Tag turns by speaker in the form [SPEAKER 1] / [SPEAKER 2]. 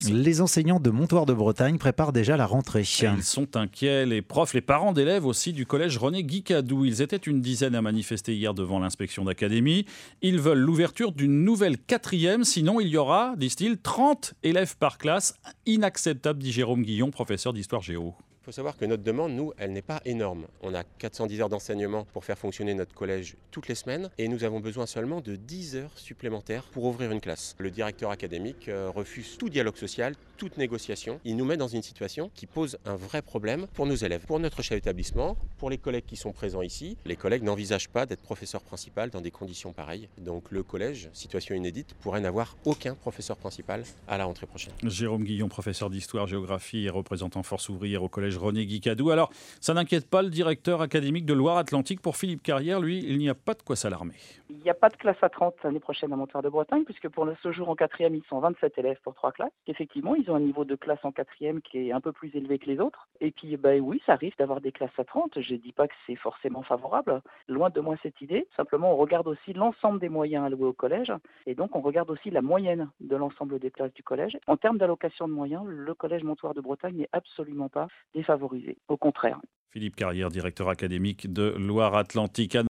[SPEAKER 1] Les enseignants de Montoire de Bretagne préparent déjà la rentrée.
[SPEAKER 2] Ils sont inquiets, les profs, les parents d'élèves aussi du collège René Guicadou. Ils étaient une dizaine à manifester hier devant l'inspection d'académie. Ils veulent l'ouverture d'une nouvelle quatrième, sinon il y aura, disent-ils, 30 élèves par classe. Inacceptable, dit Jérôme Guillon, professeur d'histoire géo.
[SPEAKER 3] Il faut savoir que notre demande, nous, elle n'est pas énorme. On a 410 heures d'enseignement pour faire fonctionner notre collège toutes les semaines et nous avons besoin seulement de 10 heures supplémentaires pour ouvrir une classe. Le directeur académique refuse tout dialogue social, toute négociation. Il nous met dans une situation qui pose un vrai problème pour nos élèves, pour notre chef d'établissement, pour les collègues qui sont présents ici. Les collègues n'envisagent pas d'être professeur principal dans des conditions pareilles. Donc le collège, situation inédite, pourrait n'avoir aucun professeur principal à la rentrée prochaine.
[SPEAKER 2] Jérôme Guillon, professeur d'histoire, géographie et représentant Force ouvrière au collège René Guicadou. Alors, ça n'inquiète pas le directeur académique de Loire-Atlantique. Pour Philippe Carrière, lui, il n'y a pas de quoi s'alarmer.
[SPEAKER 4] Il n'y a pas de classe à 30 l'année prochaine à Montoire de Bretagne, puisque pour ce jour en quatrième, ils sont 27 élèves pour 3 classes. Effectivement, ils ont un niveau de classe en quatrième qui est un peu plus élevé que les autres. Et puis, oui, ça arrive d'avoir des classes à 30. Je ne dis pas que c'est forcément favorable. Loin de moi cette idée. Simplement, on regarde aussi l'ensemble des moyens alloués au collège. Et donc, on regarde aussi la moyenne de l'ensemble des classes du collège. En termes d'allocation de moyens, le collège Montoire de Bretagne n'est absolument pas défavorisé. Au contraire.
[SPEAKER 2] Philippe Carrière, directeur académique de Loire-Atlantique.